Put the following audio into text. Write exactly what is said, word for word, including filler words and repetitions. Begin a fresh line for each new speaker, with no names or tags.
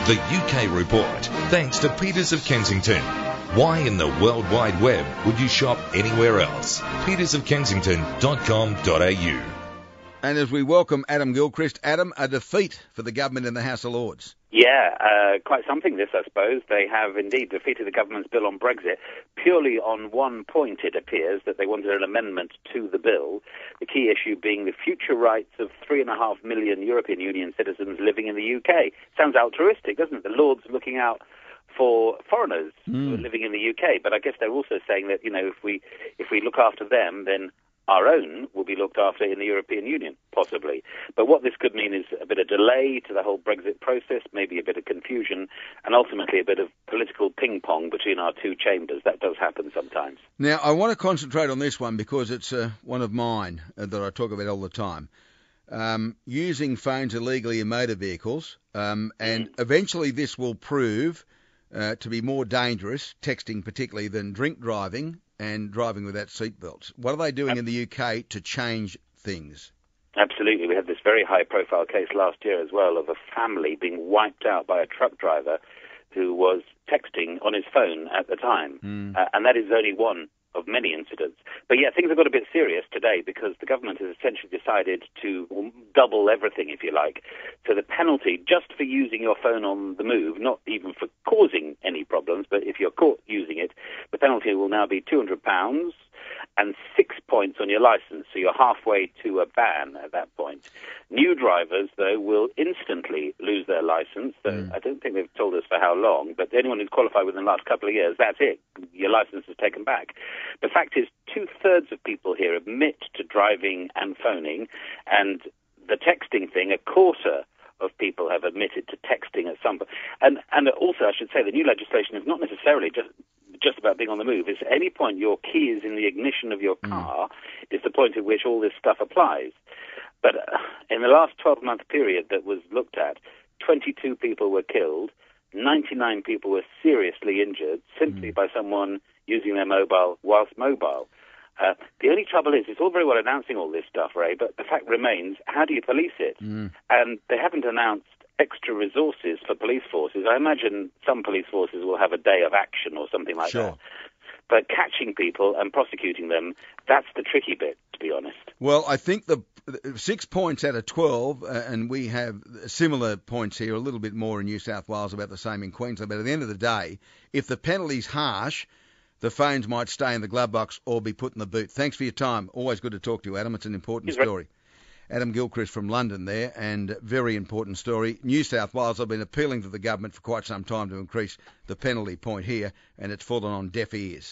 The U K Report, thanks to Peters of Kensington. Why in the World Wide Web would you shop anywhere else? peters of kensington dot com dot a u.
And as we welcome Adam Gilchrist, Adam, a defeat for the government in the House of Lords.
Yeah, uh, quite something this, I suppose. They have indeed defeated the government's bill on Brexit, purely on one point, it appears, that they wanted an amendment to the bill, the key issue being the future rights of three and a half million European Union citizens living in the U K. Sounds altruistic, doesn't it? The Lords looking out for foreigners mm. who are living in the U K, but I guess they're also saying that, you know, if we if we look after them, then our own will be looked after in the European Union, possibly. But what this could mean is a bit of delay to the whole Brexit process, maybe a bit of confusion, and ultimately a bit of political ping-pong between our two chambers. That does happen sometimes.
Now, I want to concentrate on this one because it's uh, one of mine uh, that I talk about all the time. Um, using phones illegally in motor vehicles, um, and mm. eventually this will prove uh, to be more dangerous, texting particularly, than drink driving and driving without seatbelts. What are they doing in the U K to change things?
Absolutely. We had this very high-profile case last year as well of a family being wiped out by a truck driver who was texting on his phone at the time. Mm. Uh, and that is only one of many incidents. But yeah, things have got a bit serious today because the government has essentially decided to double everything, if you like. So the penalty just for using your phone on the move, not even for causing any problems, but if you're caught using it, the penalty will now be two hundred pounds and six points on your licence, so you're halfway to a ban at that point. New drivers, though, will instantly lose their licence. So mm. I don't think they've told us for how long, but anyone who's qualified within the last couple of years, that's it. Your licence is taken back. The fact is, two-thirds of people here admit to driving and phoning, and the texting thing, a quarter of people have admitted to texting at some point. And, and also, I should say, the new legislation is not necessarily just just about being on the move. It's at any point your key is in the ignition of your car mm. is the point at which all this stuff applies. But uh, in the last twelve-month period that was looked at, twenty-two people were killed, ninety-nine people were seriously injured simply mm. by someone using their mobile whilst mobile. Uh, the only trouble is, it's all very well announcing all this stuff, Ray, but the fact remains, how do you police it? Mm. And they haven't announced extra resources for police forces. I imagine some police forces will have a day of action or something like
sure.
that. But catching people and prosecuting them, that's the tricky bit, to be honest.
Well, I think the six points out of twelve, uh, and we have similar points here, a little bit more in New South Wales, about the same in Queensland. But at the end of the day, if the penalty's harsh, the phones might stay in the glove box or be put in the boot. Thanks for your time. Always good to talk to you, Adam. It's an important
He's
story.
Right.
Adam Gilchrist from London there, and very important story. New South Wales have been appealing to the government for quite some time to increase the penalty point here, and it's fallen on deaf ears.